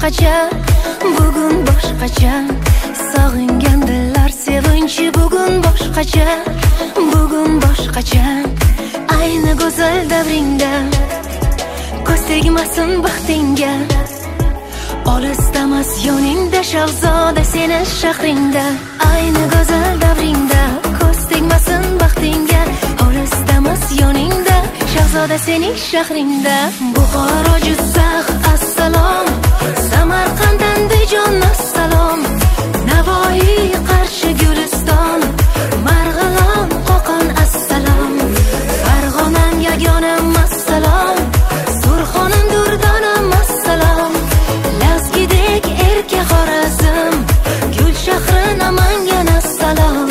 boshqacha, bugun boshqacha. Sog'ingan dillar sevinchi bugun boshqacha, bugun boshqacha. Ayni go'zal davringda ko'z tegmasin baxtingga. Olisdamas yoningda shahzoda seni shahringda. Ayni go'zal davringda ko'z tegmasin baxtingga. Olisdamas yoningda shahzoda sening shahringda. Buxoro, Jizzax assalom, Samarqand, Andijon assalom, Navoiy, Qarshi, Guliston, Marg'ilon, Qo'qon assalom, Farg'onam yagonam assalom, Surxonim, Durdonam assalom, Lazgidek erka Xorazm, Gul shahri Namangan assalom.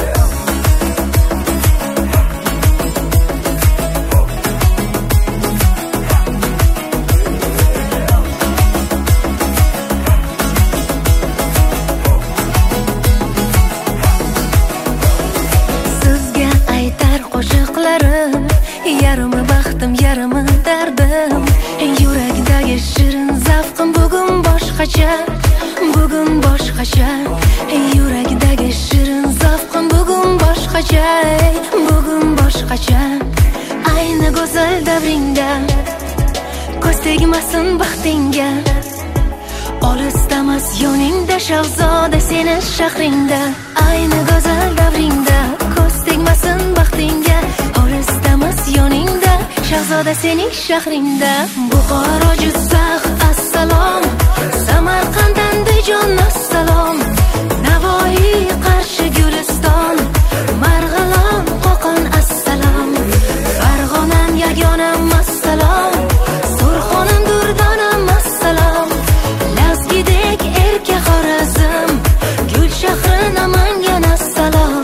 Yarimi baxtim, yarimi dardim. Yurakdagi shirin zavqim bugun boshqacha, bugun boshqacha. Yurakdagi shirin zavqim bugun boshqacha, bugun boshqacha. Ayni go'zal davringda ko'z tegmasin baxtingga. Olisdamas yoningda shahzoda seni shahringda. Ayni go'zal davringda ko'z tegmasin baxtingga. Olisdamas yoningda shahzoda sening shahringda. Buxoro, Jizzax assalom, Samarqand, Andijon assalom, Navoiy, Qarshi, Guliston, Marg'ilon, Qo'qon assalom, Farg'onam yagonam assalom, Surxonim, Durdonam assalom, Lazgidek erka Xorazm, Gul shahri Namangan assalom.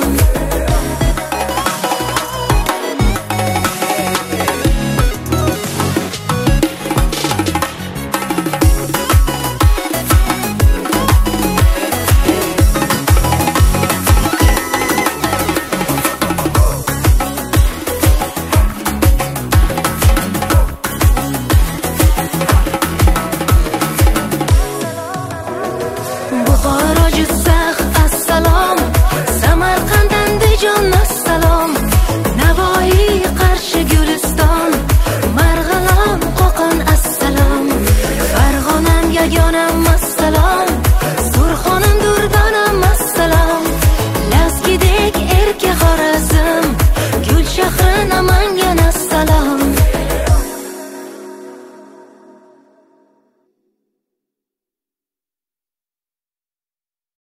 Buxoro, Jizzax